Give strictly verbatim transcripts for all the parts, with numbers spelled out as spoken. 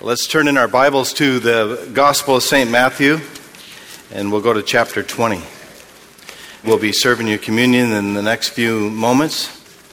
Let's turn in our Bibles to the Gospel of Saint Matthew, and we'll go to chapter twenty. We'll be serving you communion in the next few moments.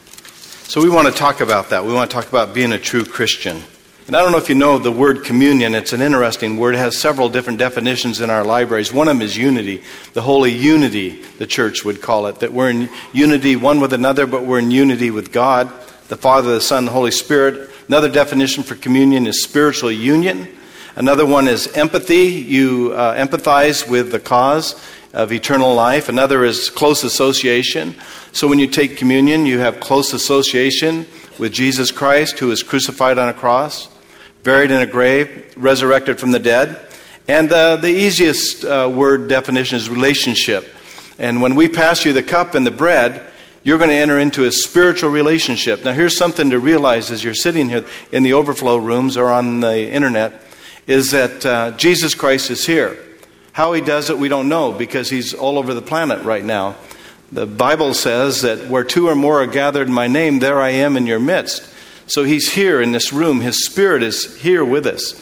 So we want to talk about that. We want to talk about being a true Christian. And I don't know if you know the word communion. It's an interesting word. It has several different definitions in our libraries. One of them is unity, the holy unity, the church would call it, that we're in unity one with another, but we're in unity with God, the Father, the Son, the Holy Spirit. Another definition for communion is spiritual union. Another one is empathy. You uh, empathize with the cause of eternal life. Another is close association. So when you take communion, you have close association with Jesus Christ, who is crucified on a cross, buried in a grave, resurrected from the dead. And uh, the easiest uh, word definition is relationship. And when we pass you the cup and the bread, you're going to enter into a spiritual relationship. Now, here's something to realize as you're sitting here in the overflow rooms or on the internet, is that uh, Jesus Christ is here. How he does it, we don't know, because he's all over the planet right now. The Bible says that where two or more are gathered in my name, there I am in your midst. So he's here in this room. His Spirit is here with us.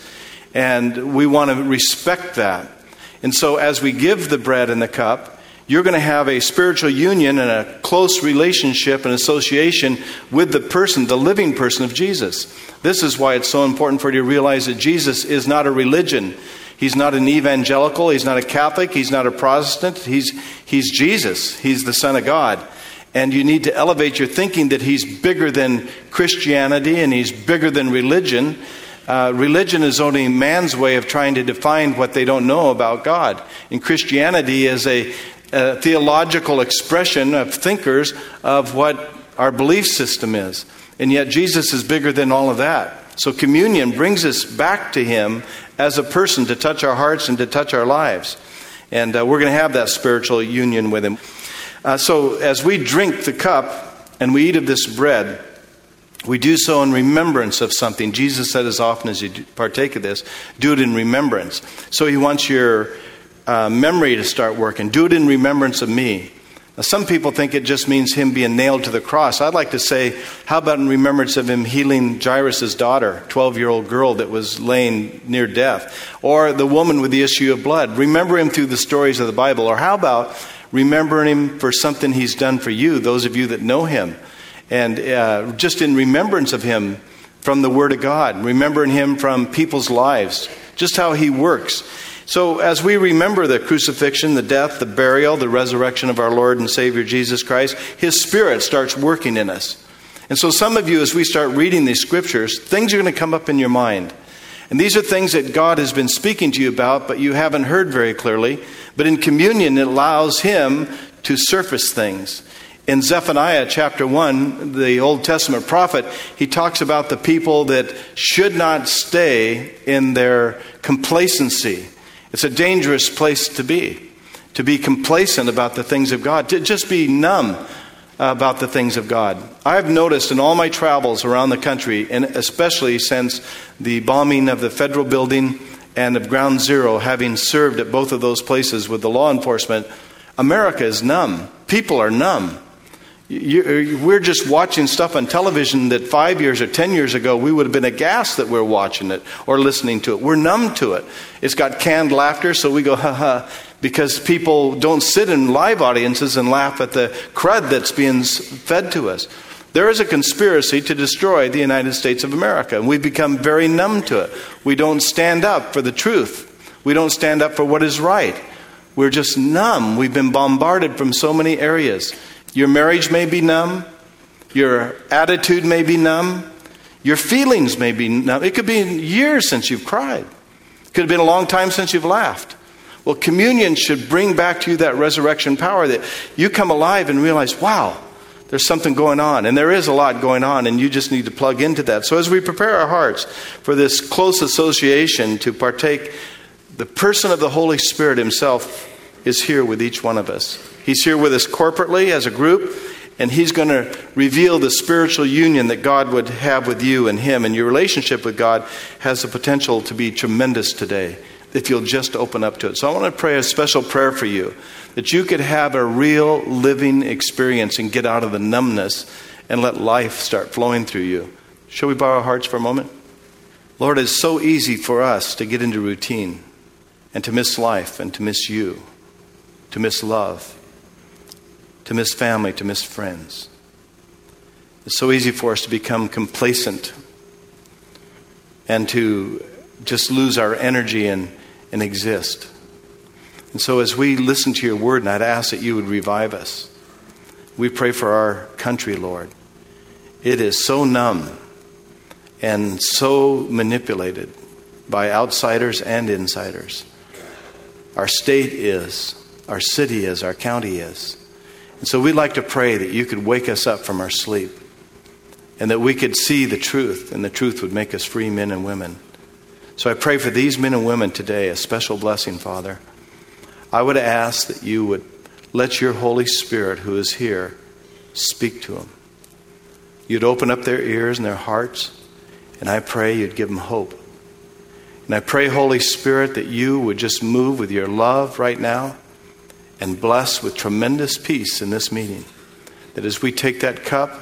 And we want to respect that. And so as we give the bread and the cup, you're going to have a spiritual union and a close relationship and association with the person, the living person of Jesus. This is why it's so important for you to realize that Jesus is not a religion. He's not an evangelical. He's not a Catholic. He's not a Protestant. He's, he's Jesus. He's the Son of God. And you need to elevate your thinking that he's bigger than Christianity and he's bigger than religion. Uh, religion is only man's way of trying to define what they don't know about God. And Christianity is a A theological expression of thinkers of what our belief system is. And yet Jesus is bigger than all of that. So communion brings us back to him as a person to touch our hearts and to touch our lives. And uh, we're going to have that spiritual union with him. Uh, so as we drink the cup and we eat of this bread, we do so in remembrance of something. Jesus said as often as you partake of this, do it in remembrance. So he wants your Uh, memory to start working. Do it in remembrance of me. Now, some people think it just means him being nailed to the cross. I'd like to say, how about in remembrance of him healing Jairus' daughter, twelve-year-old girl that was laying near death? Or the woman with the issue of blood. Remember him through the stories of the Bible. Or how about remembering him for something he's done for you, those of you that know him? And uh, just in remembrance of him from the Word of God. Remembering him from people's lives. Just how he works. So as we remember the crucifixion, the death, the burial, the resurrection of our Lord and Savior Jesus Christ, his Spirit starts working in us. And so some of you, as we start reading these scriptures, things are going to come up in your mind. And these are things that God has been speaking to you about, but you haven't heard very clearly. But in communion, it allows him to surface things. In Zephaniah chapter one, the Old Testament prophet, he talks about the people that should not stay in their complacency. It's a dangerous place to be, to be complacent about the things of God, to just be numb about the things of God. I've noticed in all my travels around the country, and especially since the bombing of the federal building and of Ground Zero, having served at both of those places with the law enforcement, America is numb. People are numb. You, we're just watching stuff on television that five years or ten years ago we would have been aghast that we're watching it or listening to it. We're numb to it. It's got canned laughter, so we go, ha ha, because people don't sit in live audiences and laugh at the crud that's being fed to us. There is a conspiracy to destroy the United States of America, and we've become very numb to it. We don't stand up for the truth. We don't stand up for what is right. We're just numb. We've been bombarded from so many areas. Your marriage may be numb. Your attitude may be numb. Your feelings may be numb. It could be years since you've cried. It could have been a long time since you've laughed. Well, communion should bring back to you that resurrection power that you come alive and realize, wow, there's something going on. And there is a lot going on, and you just need to plug into that. So as we prepare our hearts for this close association to partake, the person of the Holy Spirit himself is here with each one of us. He's here with us corporately as a group, and he's going to reveal the spiritual union that God would have with you and him. And your relationship with God has the potential to be tremendous today if you'll just open up to it. So I want to pray a special prayer for you, that you could have a real living experience and get out of the numbness and let life start flowing through you. Shall we bow our hearts for a moment? Lord, it's so easy for us to get into routine and to miss life and to miss you, to miss love, to miss family, to miss friends. It's so easy for us to become complacent and to just lose our energy and, and exist. And so as we listen to your word, and I'd ask that you would revive us. We pray for our country, Lord. It is so numb and so manipulated by outsiders and insiders. Our state is, our city is, our county is. And so we'd like to pray that you could wake us up from our sleep and that we could see the truth, and the truth would make us free men and women. So I pray for these men and women today, a special blessing, Father. I would ask that you would let your Holy Spirit who is here speak to them. You'd open up their ears and their hearts, and I pray you'd give them hope. And I pray, Holy Spirit, that you would just move with your love right now and bless with tremendous peace in this meeting. That as we take that cup,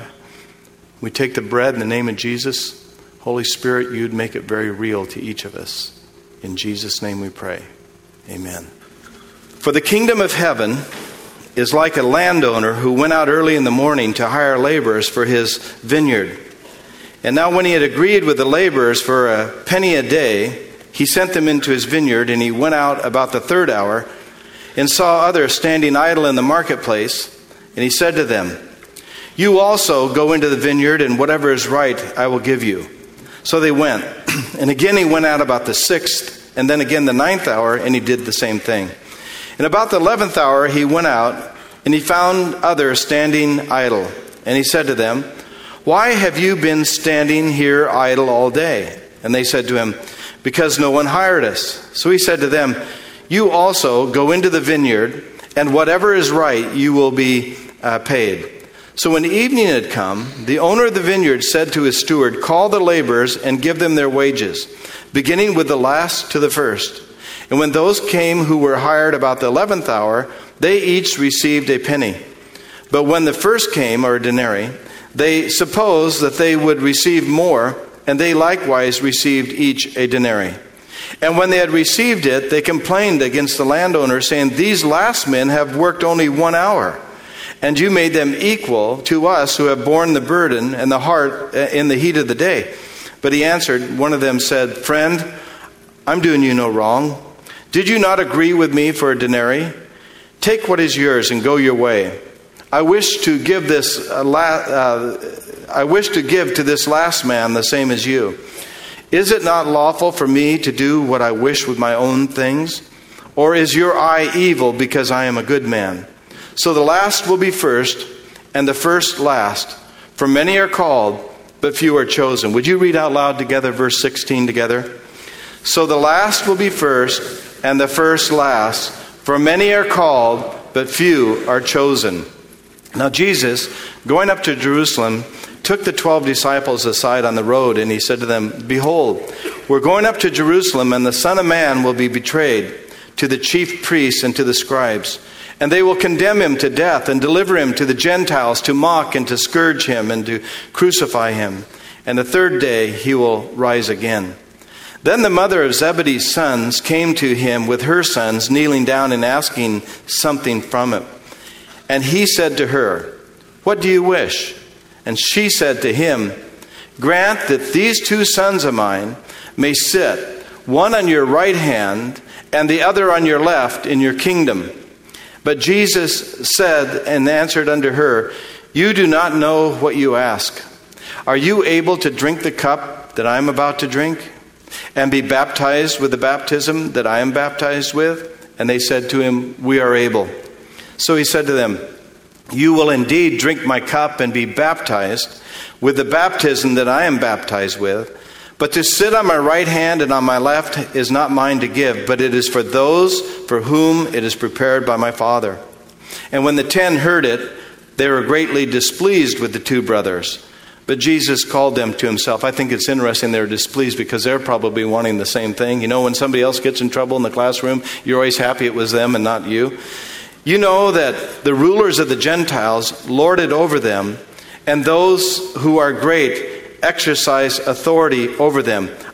we take the bread in the name of Jesus, Holy Spirit, you'd make it very real to each of us. In Jesus' name we pray. Amen. For the kingdom of heaven is like a landowner who went out early in the morning to hire laborers for his vineyard. And now when he had agreed with the laborers for a penny a day, he sent them into his vineyard, and he went out about the third hour and saw others standing idle in the marketplace. And he said to them, "You also go into the vineyard, and whatever is right I will give you." So they went. And again he went out about the sixth, and then again the ninth hour, and he did the same thing. And about the eleventh hour he went out, and he found others standing idle. And he said to them, "Why have you been standing here idle all day?" And they said to him, "Because no one hired us." So he said to them, "You also go into the vineyard, and whatever is right you will be uh, paid." So when evening had come, the owner of the vineyard said to his steward, "Call the laborers and give them their wages, beginning with the last to the first." And when those came who were hired about the eleventh hour, they each received a penny. But when the first came, or a denarii, they supposed that they would receive more, and they likewise received each a denarii. And when they had received it, they complained against the landowner, saying, "These last men have worked only one hour, and you made them equal to us who have borne the burden and the heart in the heat of the day." But he answered, one of them said, "Friend, I'm doing you no wrong. Did you not agree with me for a denarii? Take what is yours and go your way. I wish to give this uh, la- uh, I wish to give to this last man the same as you. Is it not lawful for me to do what I wish with my own things? Or is your eye evil because I am a good man? So the last will be first, and the first last. For many are called, but few are chosen." Would you read out loud together verse sixteen together? "So the last will be first, and the first last. For many are called, but few are chosen." Now Jesus, going up to Jerusalem, took the twelve disciples aside on the road, and he said to them, "Behold, we're going up to Jerusalem, and the Son of Man will be betrayed to the chief priests and to the scribes. And they will condemn him to death and deliver him to the Gentiles to mock and to scourge him and to crucify him. And the third day he will rise again." Then the mother of Zebedee's sons came to him with her sons, kneeling down and asking something from him. And he said to her, "What do you wish?" And she said to him, "Grant that these two sons of mine may sit, one on your right hand and the other on your left in your kingdom." But Jesus said and answered unto her, "You do not know what you ask. Are you able to drink the cup that I am about to drink, and be baptized with the baptism that I am baptized with?" And they said to him, "We are able." So he said to them, "You will indeed drink my cup and be baptized with the baptism that I am baptized with. But to sit on my right hand and on my left is not mine to give, but it is for those for whom it is prepared by my Father." And when the ten heard it, they were greatly displeased with the two brothers. But Jesus called them to himself. I think it's interesting they're displeased because they're probably wanting the same thing. You know, when somebody else gets in trouble in the classroom, you're always happy it was them and not you. You know that the rulers of the Gentiles lord it over them, and those who are great exercise authority over them.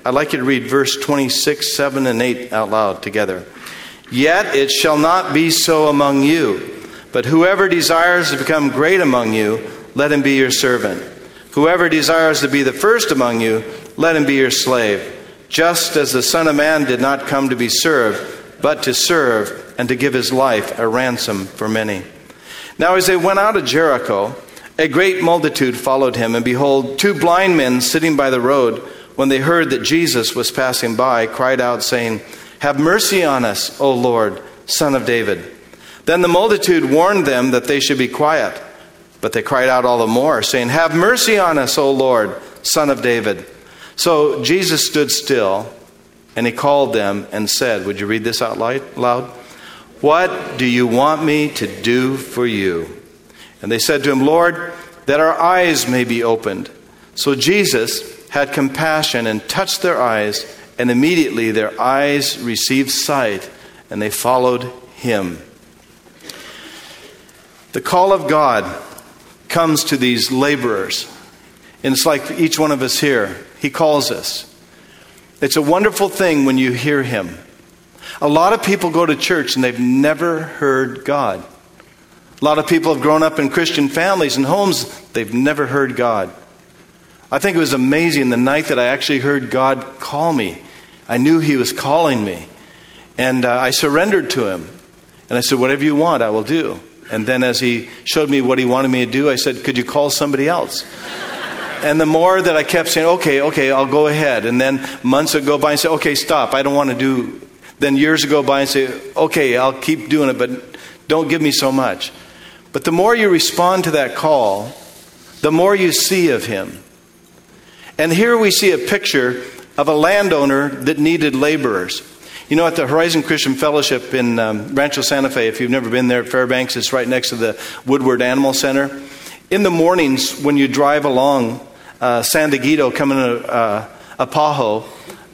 I'd like you to read verse twenty-six, seven, and eight out loud together. Yet it shall not be so among you, but whoever desires to become great among you, let him be your servant. Whoever desires to be the first among you, let him be your slave. Just as the Son of Man did not come to be served, but to serve and to give his life a ransom for many. Now as they went out of Jericho, a great multitude followed him, and behold, two blind men sitting by the road, when they heard that Jesus was passing by, cried out, saying, Have mercy on us, O Lord, Son of David. Then the multitude warned them that they should be quiet. But they cried out all the more, saying, Have mercy on us, O Lord, Son of David. So Jesus stood still, and he called them and said, would you read this out loud? What do you want me to do for you? And they said to him, Lord, that our eyes may be opened. So Jesus had compassion and touched their eyes, and immediately their eyes received sight, and they followed him. The call of God comes to these laborers. And it's like each one of us here. He calls us. It's a wonderful thing when you hear him. A lot of people go to church and they've never heard God. A lot of people have grown up in Christian families and homes. They've never heard God. I think it was amazing the night that I actually heard God call me. I knew he was calling me. And uh, I surrendered to him. And I said, whatever you want, I will do. And then as he showed me what he wanted me to do, I said, could you call somebody else? And the more that I kept saying, okay, okay, I'll go ahead. And then months would go by and say, okay, stop, I don't want to do. Then years would go by and say, okay, I'll keep doing it, but don't give me so much. But the more you respond to that call, the more you see of him. And here we see a picture of a landowner that needed laborers. You know, at the Horizon Christian Fellowship in um, Rancho Santa Fe, if you've never been there at Fairbanks, it's right next to the Woodward Animal Center. In the mornings when you drive along uh, San Diego coming to uh, Apajo,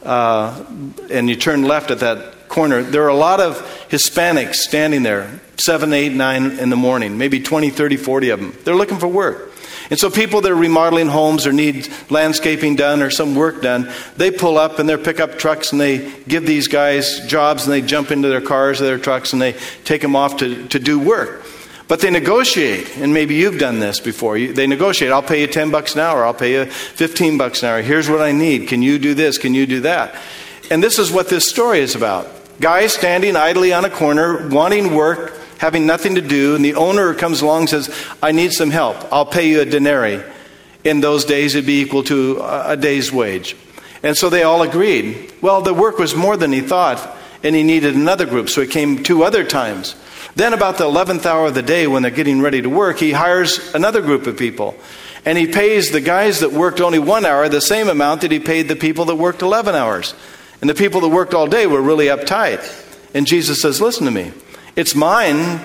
uh, and you turn left at that corner, there are a lot of Hispanics standing there, seven, eight, nine in the morning, maybe twenty, thirty, forty of them. They're looking for work. And so people that are remodeling homes or need landscaping done or some work done, they pull up in their pickup trucks and they give these guys jobs, and they jump into their cars or their trucks and they take them off to, to do work. But they negotiate, and maybe you've done this before. You, they negotiate, I'll pay you ten bucks an hour, I'll pay you fifteen bucks an hour. Here's what I need. Can you do this? Can you do that? And this is what this story is about. Guys standing idly on a corner, wanting work, having nothing to do, and the owner comes along and says, I need some help. I'll pay you a denarii. In those days, it'd be equal to a day's wage. And so they all agreed. Well, the work was more than he thought, and he needed another group, so he came two other times. Then about the eleventh hour of the day, when they're getting ready to work, he hires another group of people. And he pays the guys that worked only one hour the same amount that he paid the people that worked eleven hours. And the people that worked all day were really uptight. And Jesus says, listen to me. It's mine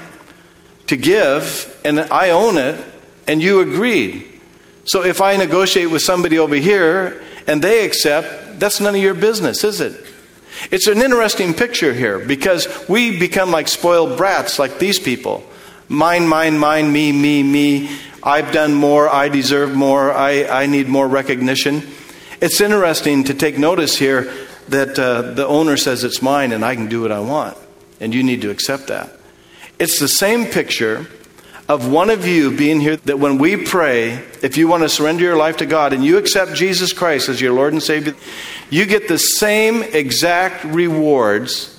to give, and I own it, and you agreed. So if I negotiate with somebody over here, and they accept, that's none of your business, is it? It's an interesting picture here, because we become like spoiled brats, like these people. Mine, mine, mine, me, me, me. I've done more, I deserve more, I, I need more recognition. It's interesting to take notice here that uh, the owner says it's mine and I can do what I want. And you need to accept that. It's the same picture of one of you being here, that when we pray, if you want to surrender your life to God and you accept Jesus Christ as your Lord and Savior, you get the same exact rewards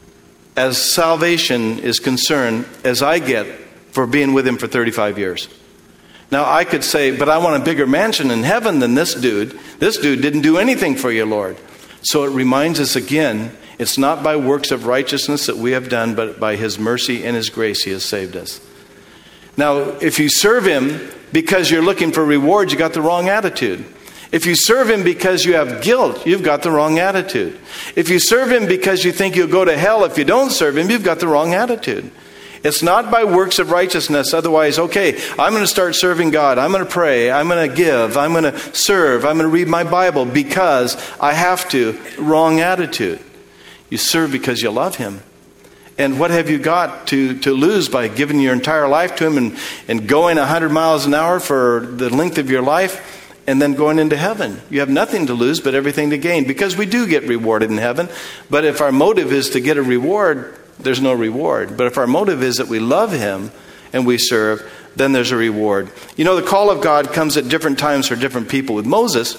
as salvation is concerned as I get for being with him for thirty-five years. Now I could say, but I want a bigger mansion in heaven than this dude. This dude didn't do anything for you, Lord. So it reminds us again, it's not by works of righteousness that we have done, but by his mercy and his grace he has saved us. Now, if you serve him because you're looking for rewards, you got the wrong attitude. If you serve him because you have guilt, you've got the wrong attitude. If you serve him because you think you'll go to hell if you don't serve him, you've got the wrong attitude. It's not by works of righteousness. Otherwise, okay, I'm going to start serving God. I'm going to pray. I'm going to give. I'm going to serve. I'm going to read my Bible because I have to. Wrong attitude. You serve because you love him. And what have you got to, to lose by giving your entire life to him and, and going one hundred miles an hour for the length of your life? and then going into heaven. You have nothing to lose but everything to gain, because we do get rewarded in heaven. But if our motive is to get a reward, there's no reward. But if our motive is that we love him and we serve, then there's a reward. You know, the call of God comes at different times for different people. With Moses,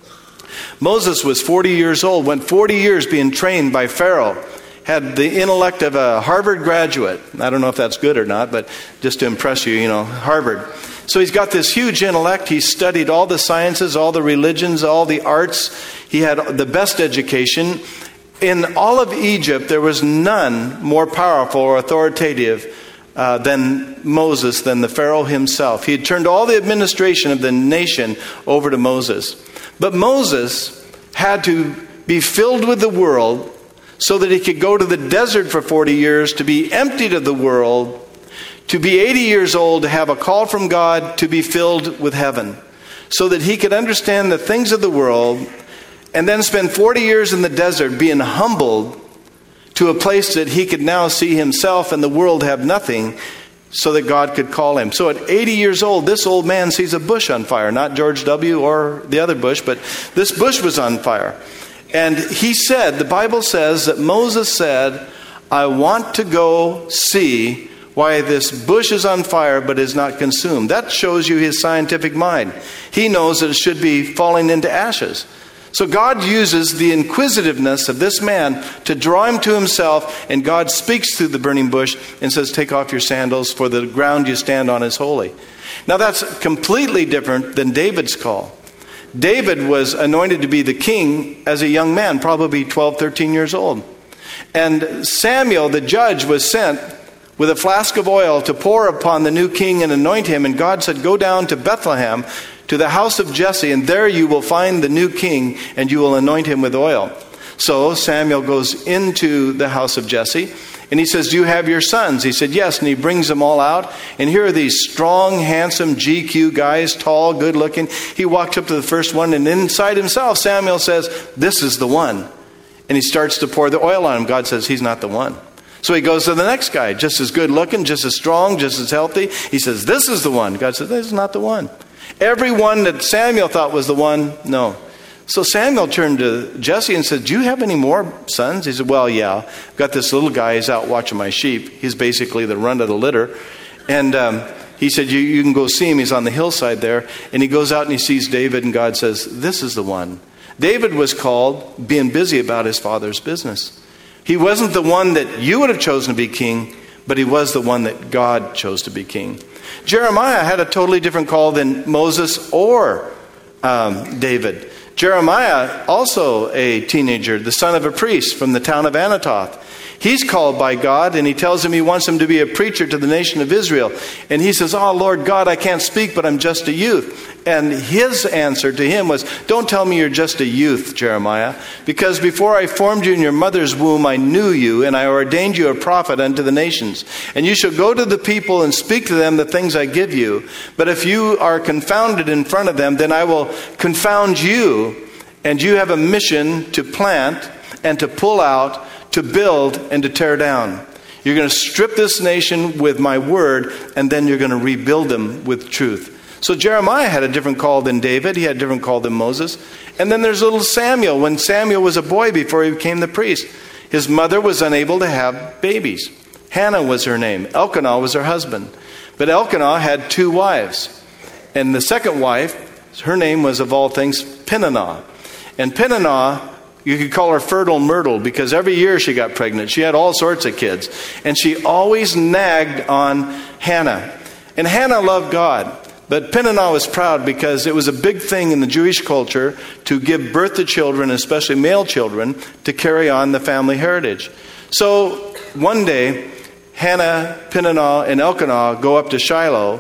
Moses was forty years old, went forty years being trained by Pharaoh, had the intellect of a Harvard graduate. I don't know if that's good or not, but just to impress you, you know, Harvard. So he's got this huge intellect. He studied all the sciences, all the religions, all the arts. He had the best education. In all of Egypt, there was none more powerful or authoritative uh, than Moses, than the Pharaoh himself. He had turned all the administration of the nation over to Moses. But Moses had to be filled with the world so that he could go to the desert for forty years, to be emptied of the world, to be eighty years old, to have a call from God, to be filled with heaven, so that he could understand the things of the world, and then spend forty years in the desert being humbled to a place that he could now see himself and the world have nothing, so that God could call him. So at eighty years old, this old man sees a bush on fire. Not George W. or the other bush, but this bush was on fire. And he said, the Bible says that Moses said, I want to go see why this bush is on fire but is not consumed. That shows you his scientific mind. He knows that it should be falling into ashes. So God uses the inquisitiveness of this man to draw him to himself, and God speaks through the burning bush and says, take off your sandals, for the ground you stand on is holy. Now that's completely different than David's call. David was anointed to be the king as a young man, probably twelve, thirteen years old. And Samuel, the judge, was sent with a flask of oil to pour upon the new king and anoint him. And God said, go down to Bethlehem, to the house of Jesse, and there you will find the new king, and you will anoint him with oil. So Samuel goes into the house of Jesse, and he says, do you have your sons? He said, yes. And he brings them all out. And here are these strong, handsome G Q guys, tall, good looking. He walks up to the first one, and inside himself, Samuel says, this is the one. And he starts to pour the oil on him. God says, he's not the one. So he goes to the next guy, just as good looking, just as strong, just as healthy. He says, this is the one. God says, this is not the one. Every one that Samuel thought was the one, no. So Samuel turned to Jesse and said, do you have any more sons? He said, well, yeah. I've got this little guy, he's out watching my sheep. He's basically the runt of the litter. And um, he said, you, you can go see him. He's on the hillside there. And he goes out and he sees David, and God says, this is the one. David was called being busy about his father's business. He wasn't the one that you would have chosen to be king, but he was the one that God chose to be king. Jeremiah had a totally different call than Moses or um, David. Jeremiah, also a teenager, the son of a priest from the town of Anathoth. He's called by God, and he tells him he wants him to be a preacher to the nation of Israel. And he says, oh, Lord God, I can't speak, but I'm just a youth. And his answer to him was, don't tell me you're just a youth, Jeremiah, because before I formed you in your mother's womb, I knew you, and I ordained you a prophet unto the nations. And you shall go to the people and speak to them the things I give you. But if you are confounded in front of them, then I will confound you, and you have a mission to plant and to pull out, to build and to tear down. You're going to strip this nation with my word, and then you're going to rebuild them with truth. So Jeremiah had a different call than David. He had a different call than Moses. And then there's little Samuel. When Samuel was a boy before he became the priest, his mother was unable to have babies. Hannah was her name. Elkanah was her husband. But Elkanah had two wives. And the second wife, her name was, of all things, Peninnah. And Peninnah, you could call her Fertile Myrtle, because every year she got pregnant. She had all sorts of kids. And she always nagged on Hannah. And Hannah loved God. But Peninnah was proud because it was a big thing in the Jewish culture to give birth to children, especially male children, to carry on the family heritage. So one day, Hannah, Peninnah, and Elkanah go up to Shiloh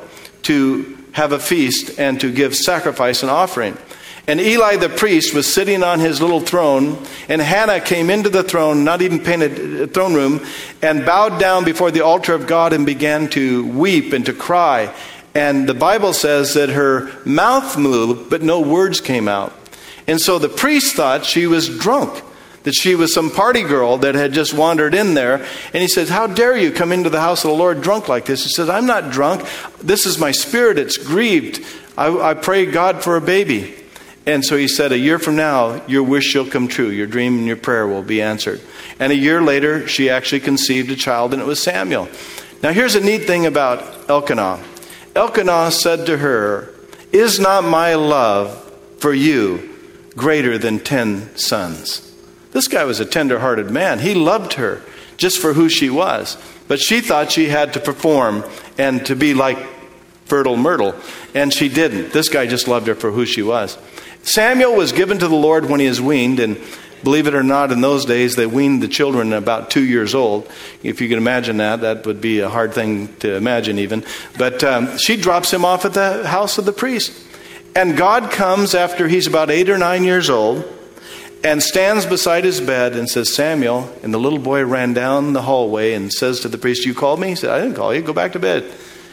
to have a feast and to give sacrifice and offering. And Eli the priest was sitting on his little throne, and Hannah came into the throne, not even painted throne room, and bowed down before the altar of God and began to weep and to cry. And the Bible says that her mouth moved, but no words came out. And so the priest thought she was drunk, that she was some party girl that had just wandered in there. And he said, how dare you come into the house of the Lord drunk like this? He said, I'm not drunk. This is my spirit. It's grieved. I, I prayed God for a baby. And so he said, a year from now, your wish shall come true. Your dream and your prayer will be answered. And a year later, she actually conceived a child, and it was Samuel. Now here's a neat thing about Elkanah. Elkanah said to her, is not my love for you greater than ten sons? This guy was a tender-hearted man. He loved her just for who she was. But she thought she had to perform and to be like Fertile Myrtle. And she didn't. This guy just loved her for who she was. Samuel was given to the Lord when he was weaned. And believe it or not, in those days, they weaned the children about two years old. If you can imagine that, that would be a hard thing to imagine even. But um, she drops him off at the house of the priest. And God comes after he's about eight or nine years old and stands beside his bed and says, Samuel. And the little boy ran down the hallway and says to the priest, you called me? He said, I didn't call you. Go back to bed.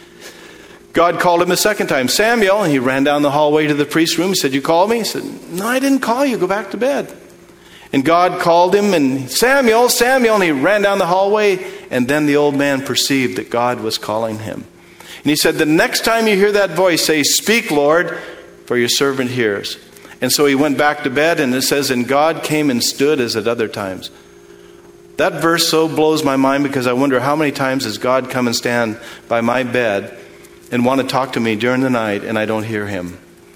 God called him a second time, Samuel. And he ran down the hallway to the priest's room. He said, you called me? He said, no, I didn't call you. Go back to bed. And God called him, and Samuel, Samuel. And he ran down the hallway. And then the old man perceived that God was calling him. And he said, the next time you hear that voice, say, speak, Lord, for your servant hears. And so he went back to bed, and it says, and God came and stood as at other times. That verse so blows my mind, because I wonder how many times has God come and stand by my bed and want to talk to me during the night, and I don't hear him.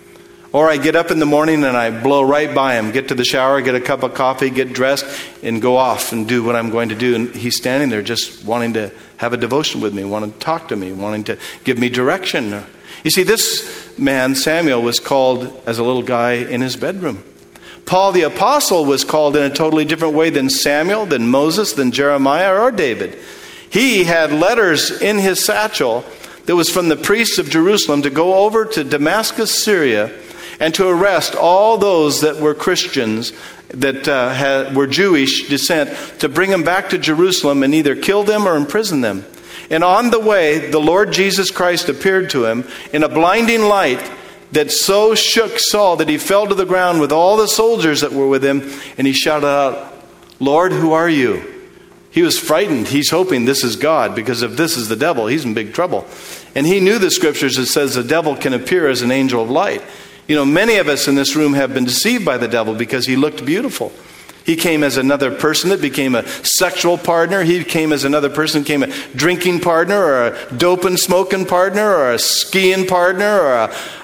Or I get up in the morning and I blow right by him, get to the shower, get a cup of coffee, get dressed, and go off and do what I'm going to do. And he's standing there just wanting to have a devotion with me, wanting to talk to me, wanting to give me direction. You see, this man, Samuel, was called as a little guy in his bedroom. Paul the apostle was called in a totally different way than Samuel, than Moses, than Jeremiah, or David. He had letters in his satchel that was from the priests of Jerusalem to go over to Damascus, Syria, and to arrest all those that were Christians, that uh, had, were Jewish descent, to bring them back to Jerusalem and either kill them or imprison them. And on the way, the Lord Jesus Christ appeared to him in a blinding light that so shook Saul that he fell to the ground with all the soldiers that were with him. And he shouted out, Lord, who are you? He was frightened. He's hoping this is God, because if this is the devil, he's in big trouble. And he knew the scriptures that says the devil can appear as an angel of light. You know, many of us in this room have been deceived by the devil because he looked beautiful. He came as another person that became a sexual partner. He came as another person, became a drinking partner, or a dope and smoking partner, or a skiing partner, or a,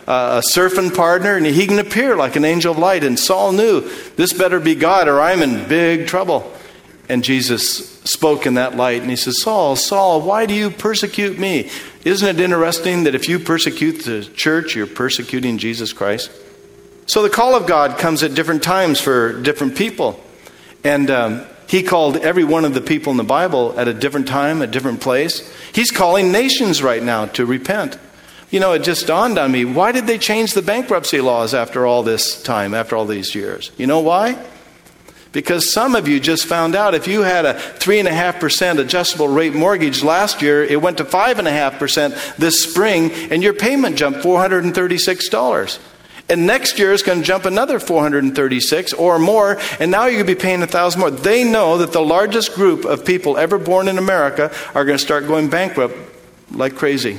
a surfing partner. And he can appear like an angel of light. And Saul knew, this better be God or I'm in big trouble. And Jesus spoke in that light, and he says, Saul, Saul, why do you persecute me? Isn't it interesting that if you persecute the church, you're persecuting Jesus Christ? So the call of God comes at different times for different people. And um, he called every one of the people in the Bible at a different time, a different place. He's calling nations right now to repent. You know, it just dawned on me, why did they change the bankruptcy laws after all this time, after all these years? You know why? Because some of you just found out if you had a three point five percent adjustable rate mortgage last year, it went to five point five percent this spring, and your payment jumped four hundred thirty-six dollars. And next year it's going to jump another four hundred thirty-six or more, and now you're going to be paying one thousand more. They know that the largest group of people ever born in America are going to start going bankrupt like crazy.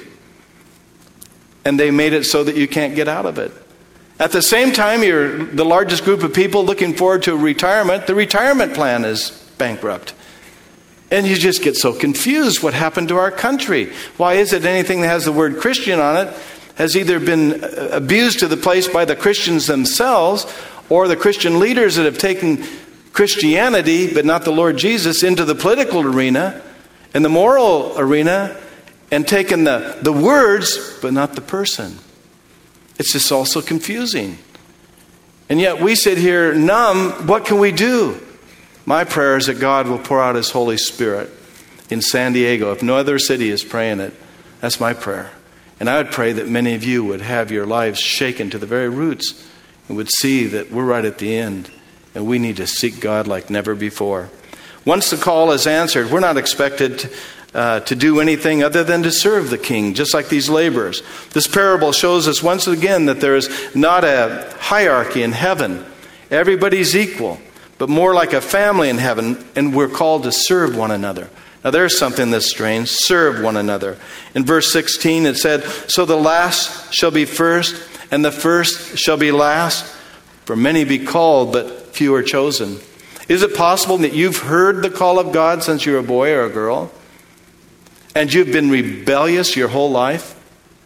And they made it so that you can't get out of it. At the same time, you're the largest group of people looking forward to retirement. The retirement plan is bankrupt. And you just get so confused. What happened to our country? Why is it anything that has the word Christian on it has either been abused to the place by the Christians themselves, or the Christian leaders that have taken Christianity, but not the Lord Jesus, into the political arena and the moral arena, and taken the, the words, but not the person. It's just also confusing. And yet we sit here numb. What can we do? My prayer is that God will pour out His Holy Spirit in San Diego. If no other city is praying it, that's my prayer. And I would pray that many of you would have your lives shaken to the very roots and would see that we're right at the end and we need to seek God like never before. Once the call is answered, we're not expected to Uh, to do anything other than to serve the king, just like these laborers. This parable shows us once again that there is not a hierarchy in heaven. Everybody's equal, but more like a family in heaven, and we're called to serve one another. Now there's something that's strange. Serve one another. In verse sixteen it said, so the last shall be first, and the first shall be last. For many be called, but few are chosen. Is it possible that you've heard the call of God since you're a boy or a girl, and you've been rebellious your whole life?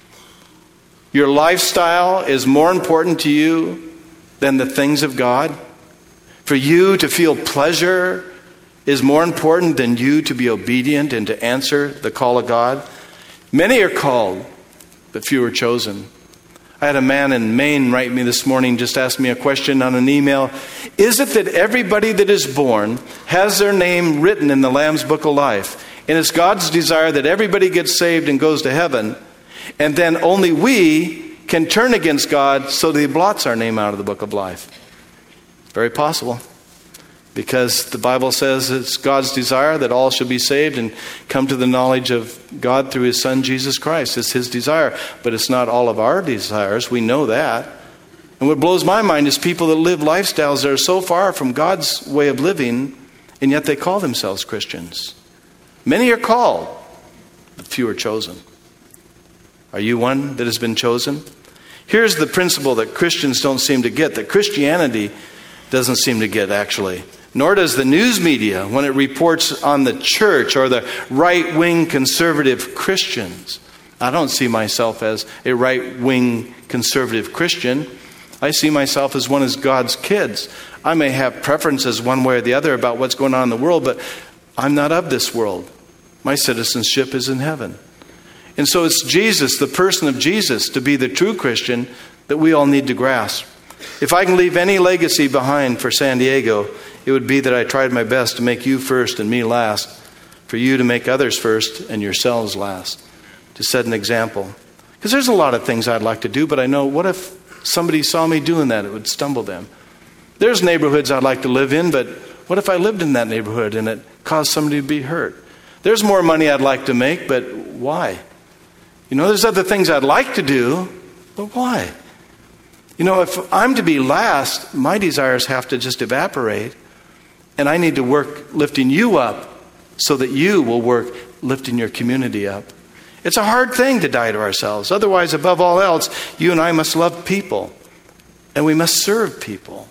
Your lifestyle is more important to you than the things of God? For you to feel pleasure is more important than you to be obedient and to answer the call of God? Many are called, but few are chosen. I had a man in Maine write me this morning, just asked me a question on an email. Is it that everybody that is born has their name written in the Lamb's Book of Life? And it's God's desire that everybody gets saved and goes to heaven. And then only we can turn against God so that He blots our name out of the Book of Life. Very possible. Because the Bible says it's God's desire that all should be saved and come to the knowledge of God through His Son, Jesus Christ. It's His desire, but it's not all of our desires. We know that. And what blows my mind is people that live lifestyles that are so far from God's way of living, and yet they call themselves Christians. Many are called, but few are chosen. Are you one that has been chosen? Here's the principle that Christians don't seem to get, that Christianity doesn't seem to get, actually. Nor does the news media when it reports on the church or the right-wing conservative Christians. I don't see myself as a right-wing conservative Christian. I see myself as one of God's kids. I may have preferences one way or the other about what's going on in the world, but I'm not of this world. My citizenship is in heaven. And so it's Jesus, the person of Jesus, to be the true Christian that we all need to grasp. If I can leave any legacy behind for San Diego, it would be that I tried my best to make you first and me last, for you to make others first and yourselves last, to set an example. Because there's a lot of things I'd like to do, but I know, what if somebody saw me doing that? It would stumble them. There's neighborhoods I'd like to live in, but what if I lived in that neighborhood and it caused somebody to be hurt? There's more money I'd like to make, but why? You know, there's other things I'd like to do, but why? You know, if I'm to be last, my desires have to just evaporate. And I need to work lifting you up so that you will work lifting your community up. It's a hard thing to die to ourselves. Otherwise, above all else, you and I must love people. And we must serve people.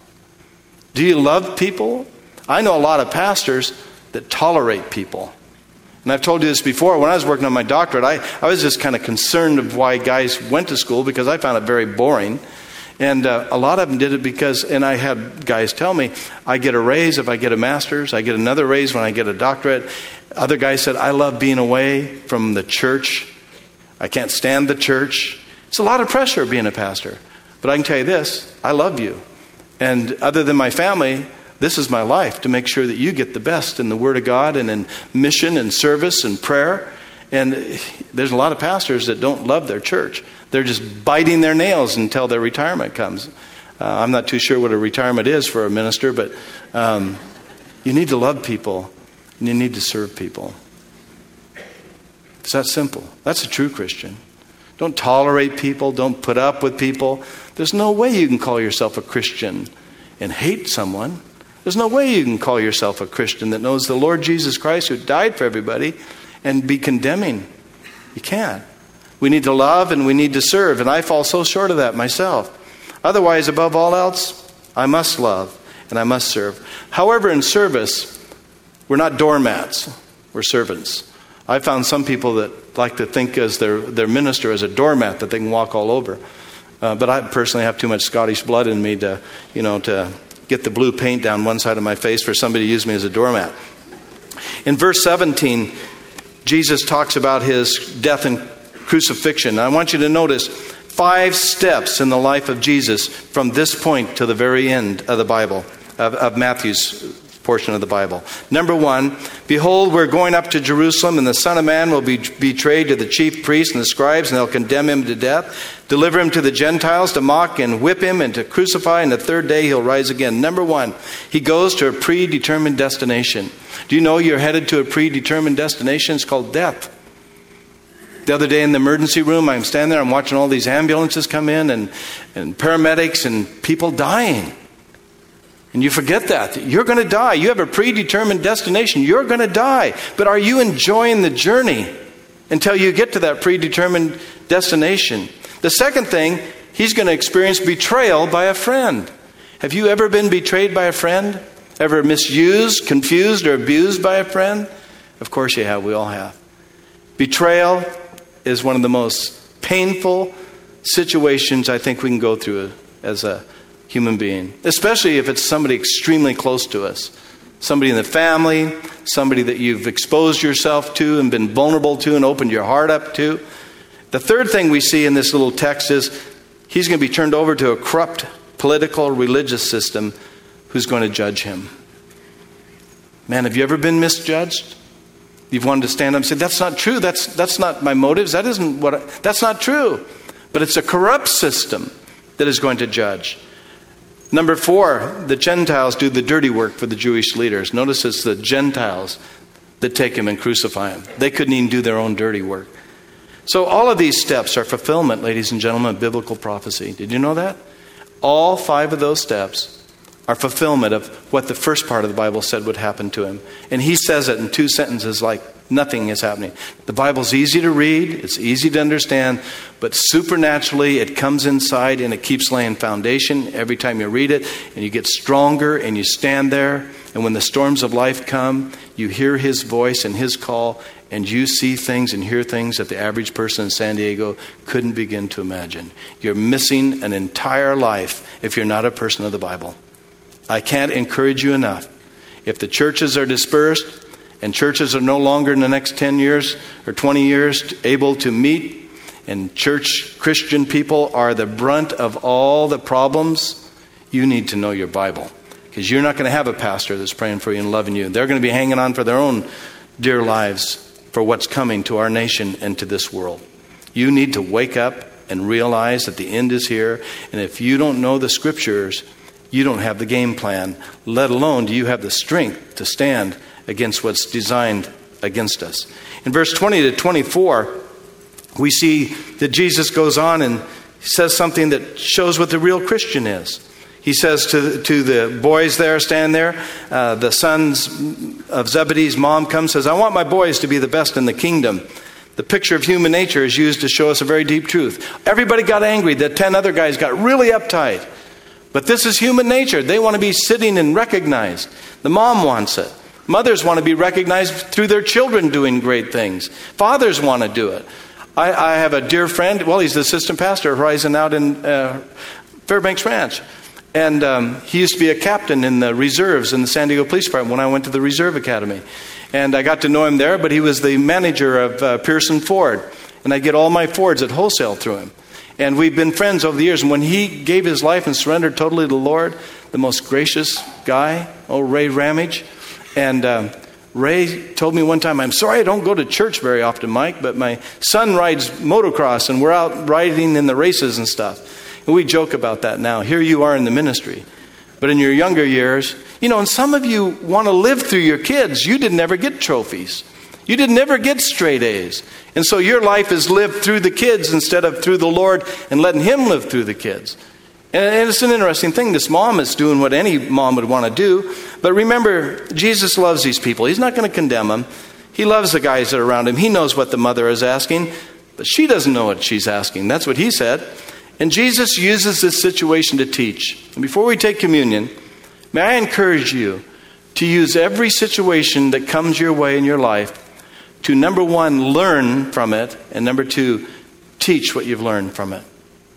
Do you love people? I know a lot of pastors that tolerate people. And I've told you this before. When I was working on my doctorate, I, I was just kind of concerned of why guys went to school because I found it very boring. And uh, a lot of them did it because, and I had guys tell me, I get a raise if I get a master's. I get another raise when I get a doctorate. Other guys said, I love being away from the church. I can't stand the church. It's a lot of pressure being a pastor. But I can tell you this, I love you. And other than my family, this is my life, to make sure that you get the best in the Word of God and in mission and service and prayer. And there's a lot of pastors that don't love their church. They're just biting their nails until their retirement comes. Uh, I'm not too sure what a retirement is for a minister, but um, you need to love people and you need to serve people. It's that simple. That's a true Christian. Don't tolerate people. Don't put up with people. There's no way you can call yourself a Christian and hate someone. There's no way you can call yourself a Christian that knows the Lord Jesus Christ who died for everybody and be condemning. You can't. We need to love and we need to serve. And I fall so short of that myself. Otherwise, above all else, I must love and I must serve. However, in service, we're not doormats. We're servants. I found some people that like to think as their, their minister as a doormat that they can walk all over. Uh, but I personally have too much Scottish blood in me to, you know, to get the blue paint down one side of my face for somebody to use me as a doormat. In verse seventeen, Jesus talks about his death and crucifixion. I want you to notice five steps in the life of Jesus from this point to the very end of the Bible, of, of Matthew's portion of the Bible. Number one, behold, we're going up to Jerusalem, and the Son of Man will be betrayed to the chief priests and the scribes, and they'll condemn him to death, deliver him to the Gentiles to mock and whip him and to crucify, and the third day he'll rise again. Number one, he goes to a predetermined destination. Do you know you're headed to a predetermined destination? It's called death. The other day in the emergency room, I'm standing there, I'm watching all these ambulances come in and, and paramedics and people dying. And you forget that. You're going to die. You have a predetermined destination. You're going to die. But are you enjoying the journey until you get to that predetermined destination? The second thing, he's going to experience betrayal by a friend. Have you ever been betrayed by a friend? Ever misused, confused, or abused by a friend? Of course you have. We all have. Betrayal is one of the most painful situations I think we can go through as a human being, especially if it's somebody extremely close to us. Somebody in the family, somebody that you've exposed yourself to and been vulnerable to and opened your heart up to. The third thing we see in this little text is he's going to be turned over to a corrupt political, religious system who's going to judge him. Man, have you ever been misjudged? You've wanted to stand up and say, that's not true. That's that's not my motives. That isn't what I, that's not true. But it's a corrupt system that is going to judge. Number four, the Gentiles do the dirty work for the Jewish leaders. Notice it's the Gentiles that take him and crucify him. They couldn't even do their own dirty work. So all of these steps are fulfillment, ladies and gentlemen, of biblical prophecy. Did you know that? All five of those steps are fulfillment of what the first part of the Bible said would happen to him. And he says it in two sentences like nothing is happening. The Bible's easy to read, it's easy to understand, but supernaturally it comes inside and it keeps laying foundation every time you read it, and you get stronger and you stand there, and when the storms of life come, you hear his voice and his call, and you see things and hear things that the average person in San Diego couldn't begin to imagine. You're missing an entire life if you're not a person of the Bible. I can't encourage you enough. If the churches are dispersed and churches are no longer in the next ten years or twenty years able to meet, and church Christian people are the brunt of all the problems, you need to know your Bible. Because you're not going to have a pastor that's praying for you and loving you. They're going to be hanging on for their own dear lives for what's coming to our nation and to this world. You need to wake up and realize that the end is here. And if you don't know the scriptures, you don't have the game plan, let alone do you have the strength to stand against what's designed against us. In verse twenty to twenty-four, we see that Jesus goes on and says something that shows what the real Christian is. He says to, to the boys there, stand there, uh, the sons of Zebedee's mom comes, says, I want my boys to be the best in the kingdom. The picture of human nature is used to show us a very deep truth. Everybody got angry. The ten other guys got really uptight. But this is human nature. They want to be sitting and recognized. The mom wants it. Mothers want to be recognized through their children doing great things. Fathers want to do it. I, I have a dear friend. Well, he's the assistant pastor at Horizon out in uh, Fairbanks Ranch. And um, he used to be a captain in the reserves in the San Diego Police Department when I went to the Reserve Academy. And I got to know him there, but he was the manager of uh, Pearson Ford. And I get all my Fords at wholesale through him. And we've been friends over the years. And when he gave his life and surrendered totally to the Lord, the most gracious guy, oh, Ray Ramage. And um, Ray told me one time, I'm sorry I don't go to church very often, Mike, but my son rides motocross and we're out riding in the races and stuff. And we joke about that now. Here you are in the ministry. But in your younger years, you know, and some of you want to live through your kids. You didn't ever get trophies. You didn't ever get straight A's. And so your life is lived through the kids instead of through the Lord and letting Him live through the kids. And it's an interesting thing. This mom is doing what any mom would want to do. But remember, Jesus loves these people. He's not going to condemn them. He loves the guys that are around him. He knows what the mother is asking, but she doesn't know what she's asking. That's what he said. And Jesus uses this situation to teach. And before we take communion, may I encourage you to use every situation that comes your way in your life to, number one, learn from it, and number two, teach what you've learned from it.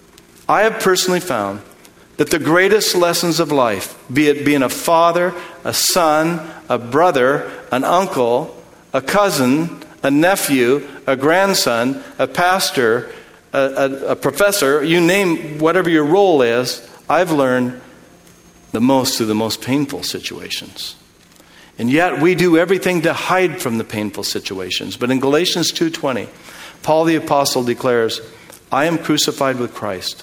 I have personally found that the greatest lessons of life, be it being a father, a son, a brother, an uncle, a cousin, a nephew, a grandson, a pastor, a, a, a professor, you name whatever your role is, I've learned the most through the most painful situations. And yet we do everything to hide from the painful situations. But in Galatians two twenty, Paul the Apostle declares, I am crucified with Christ.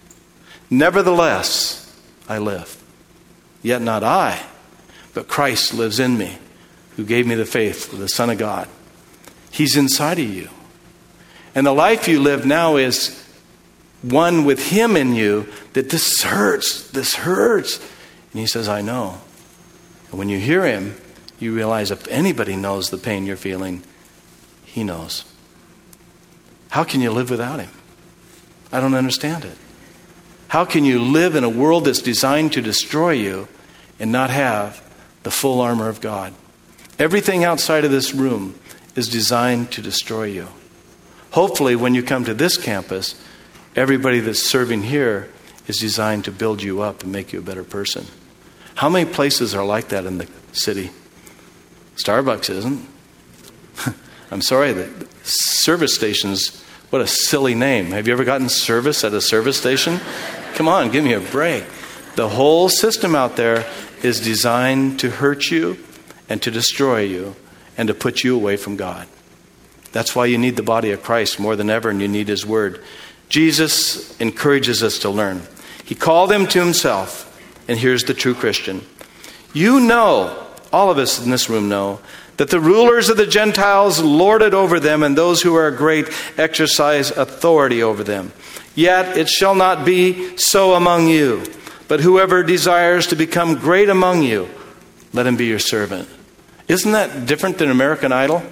Nevertheless, I live. Yet not I, but Christ lives in me, who gave me the faith of the Son of God. He's inside of you. And the life you live now is one with Him in you, that this hurts, this hurts. And He says, I know. And when you hear Him, you realize if anybody knows the pain you're feeling, He knows. How can you live without Him? I don't understand it. How can you live in a world that's designed to destroy you and not have the full armor of God? Everything outside of this room is designed to destroy you. Hopefully, when you come to this campus, everybody that's serving here is designed to build you up and make you a better person. How many places are like that in the city? Starbucks isn't. I'm sorry, the service stations, what a silly name. Have you ever gotten service at a service station? Come on, give me a break. The whole system out there is designed to hurt you and to destroy you and to put you away from God. That's why you need the body of Christ more than ever, and you need His Word. Jesus encourages us to learn. He called them to Himself, and here's the true Christian. You know, all of us in this room know, that the rulers of the Gentiles lord it over them, and those who are great exercise authority over them. Yet it shall not be so among you. But whoever desires to become great among you, let him be your servant. Isn't that different than American Idol?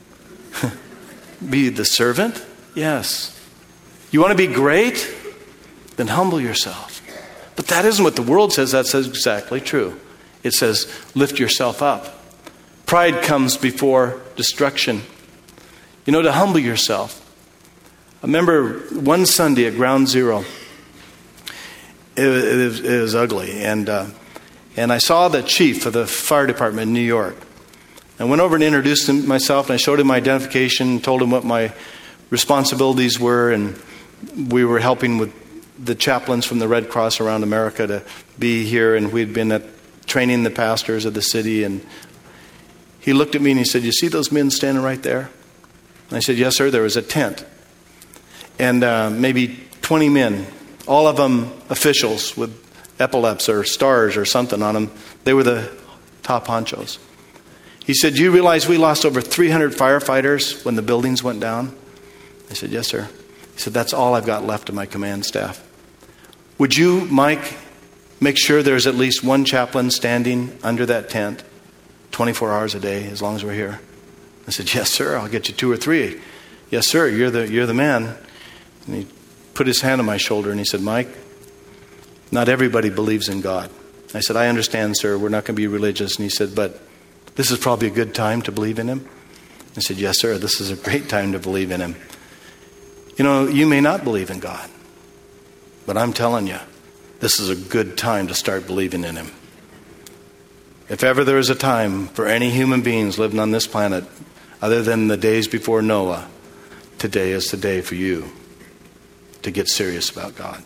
Be the servant? Yes. You want to be great? Then humble yourself. But that isn't what the world says. That's exactly true. It says, lift yourself up. Pride comes before destruction. You know, to humble yourself. I remember one Sunday at Ground Zero. It, it, was, it was ugly. And, uh, and I saw the chief of the fire department in New York. I went over and introduced him, myself, and I showed him my identification, told him what my responsibilities were, and we were helping with the chaplains from the Red Cross around America to be here, and we'd been at training the pastors of the city. And he looked at me and he said, "You see those men standing right there?" And I said, "Yes, sir." There was a tent. And uh, maybe twenty men, all of them officials with epaulets or stars or something on them. They were the top honchos. He said, "Do you realize we lost over three hundred firefighters when the buildings went down?" I said, "Yes, sir." He said, "That's all I've got left of my command staff. Would you, Mike, make sure there's at least one chaplain standing under that tent twenty-four hours a day as long as we're here?" I said, "Yes, sir. I'll get you two or three." "Yes, sir. You're the you're the man." And he put his hand on my shoulder and he said, "Mike, not everybody believes in God." I said, "I understand, sir. We're not going to be religious." And he said, "But this is probably a good time to believe in Him." I said, "Yes, sir. This is a great time to believe in Him." You know, you may not believe in God, but I'm telling you, this is a good time to start believing in Him. If ever there is a time for any human beings living on this planet, other than the days before Noah, today is the day for you to get serious about God.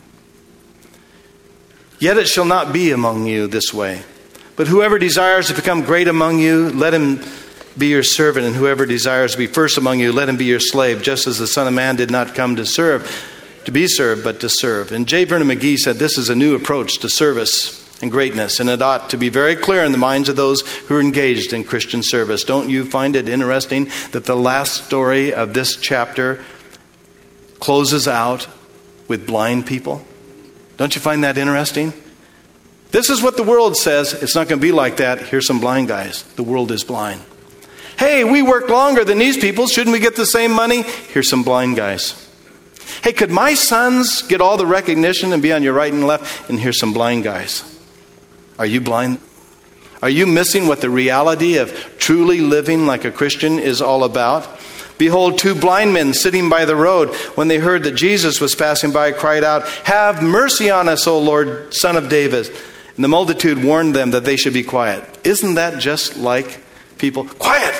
"Yet it shall not be among you this way. But whoever desires to become great among you, let him be your servant. And whoever desires to be first among you, let him be your slave. Just as the Son of Man did not come to serve, to be served, but to serve." And J. Vernon McGee said this is a new approach to service and greatness. And it ought to be very clear in the minds of those who are engaged in Christian service. Don't you find it interesting that the last story of this chapter closes out with blind people? Don't you find that interesting? This is what the world says. It's not going to be like that. Here's some blind guys. The world is blind. "Hey, we worked longer than these people. Shouldn't we get the same money?" Here's some blind guys. "Hey, could my sons get all the recognition and be on your right and left?" And here's some blind guys. Are you blind? Are you missing what the reality of truly living like a Christian is all about? "Behold, two blind men sitting by the road, when they heard that Jesus was passing by, cried out, 'Have mercy on us, O Lord, Son of David.' And the multitude warned them that they should be quiet." Isn't that just like people? Quiet!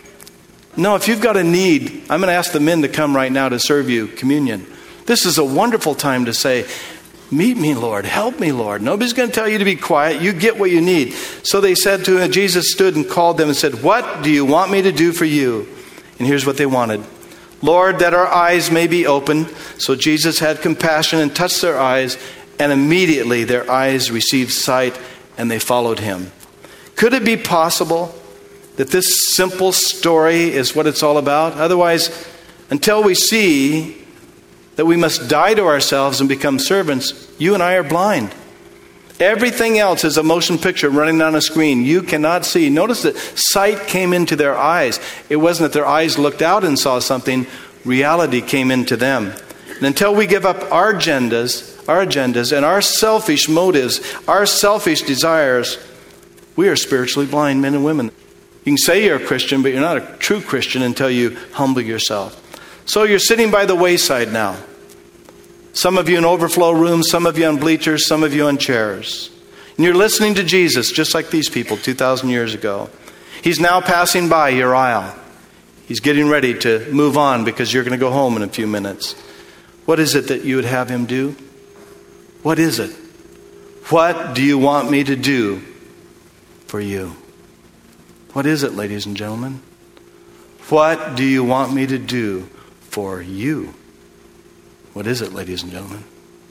No, if you've got a need, I'm going to ask the men to come right now to serve you communion. This is a wonderful time to say, "Meet me, Lord. Help me, Lord." Nobody's going to tell you to be quiet. You get what you need. So they said to him, Jesus stood and called them and said, "What do you want me to do for you?" And here's what they wanted. "Lord, that our eyes may be opened." So Jesus had compassion and touched their eyes, and immediately their eyes received sight, and they followed him. Could it be possible that this simple story is what it's all about? Otherwise, until we see that we must die to ourselves and become servants, you and I are blind. Everything else is a motion picture running on a screen. You cannot see. Notice that sight came into their eyes. It wasn't that their eyes looked out and saw something. Reality came into them. And until we give up our agendas, our agendas, and our selfish motives, our selfish desires, we are spiritually blind men and women. You can say you're a Christian, but you're not a true Christian until you humble yourself. So you're sitting by the wayside now. Some of you in overflow rooms, some of you on bleachers, some of you on chairs. And you're listening to Jesus just like these people two thousand years ago. He's now passing by your aisle. He's getting ready to move on because you're going to go home in a few minutes. What is it that you would have him do? What is it? What do you want me to do for you? What is it, ladies and gentlemen? What do you want me to do for you? What is it, ladies and gentlemen?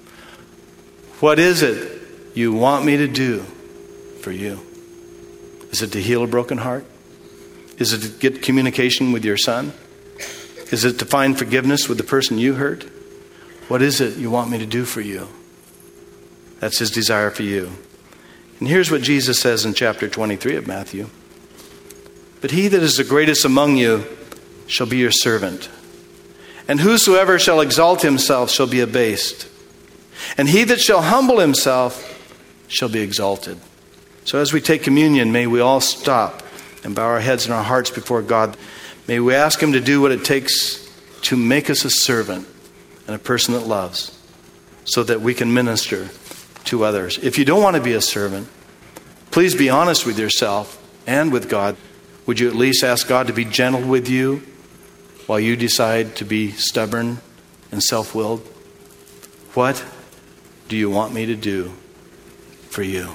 What is it you want me to do for you? Is it to heal a broken heart? Is it to get communication with your son? Is it to find forgiveness with the person you hurt? What is it you want me to do for you? That's his desire for you. And here's what Jesus says in chapter twenty-three of Matthew. But he that is the greatest among you shall be your servant. And whosoever shall exalt himself shall be abased. And he that shall humble himself shall be exalted. So as we take communion, may we all stop and bow our heads and our hearts before God. May we ask him to do what it takes to make us a servant and a person that loves, so that we can minister to others. If you don't want to be a servant, please be honest with yourself and with God. Would you at least ask God to be gentle with you while you decide to be stubborn and self-willed? What do you want me to do for you?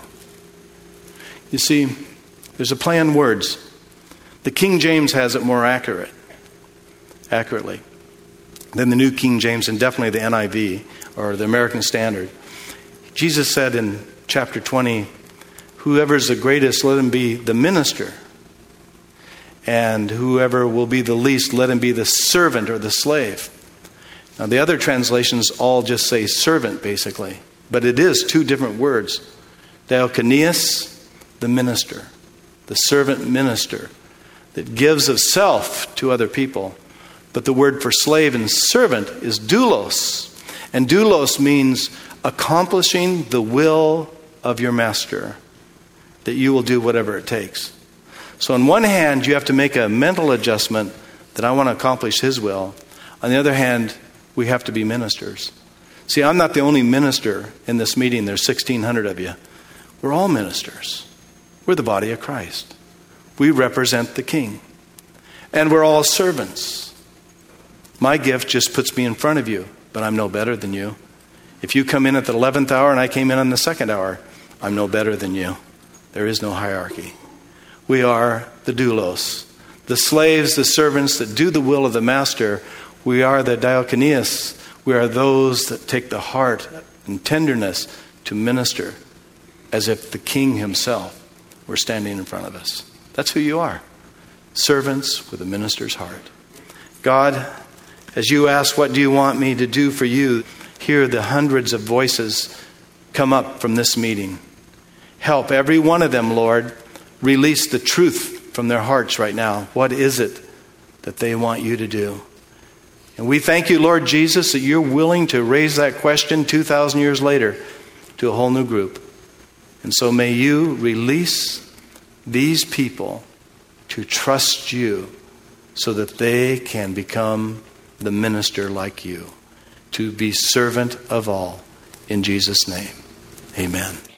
You see, there's a play on words. The King James has it more accurate, accurately than the New King James, and definitely the N I V or the American Standard. Jesus said in chapter twenty, whoever is the greatest, let him be the minister. And whoever will be the least, let him be the servant or the slave. Now the other translations all just say servant, basically. But it is two different words. Diakonos, the minister. The servant minister that gives of self to other people. But the word for slave and servant is doulos. And doulos means accomplishing the will of your master. That you will do whatever it takes. So on one hand, you have to make a mental adjustment that I want to accomplish his will. On the other hand, we have to be ministers. See, I'm not the only minister in this meeting. There's sixteen hundred of you. We're all ministers. We're the body of Christ. We represent the King. And we're all servants. My gift just puts me in front of you, but I'm no better than you. If you come in at the eleventh hour and I came in on the second hour, I'm no better than you. There is no hierarchy. We are the doulos, the slaves, the servants that do the will of the master. We are the diakonos. We are those that take the heart and tenderness to minister as if the King himself were standing in front of us. That's who you are. Servants with a minister's heart. God, as you ask, what do you want me to do for you? Hear the hundreds of voices come up from this meeting. Help every one of them, Lord, release the truth from their hearts right now. What is it that they want you to do? And we thank you, Lord Jesus, that you're willing to raise that question two thousand years later to a whole new group. And so may you release these people to trust you so that they can become the minister like you, to be servant of all. In Jesus' name, amen.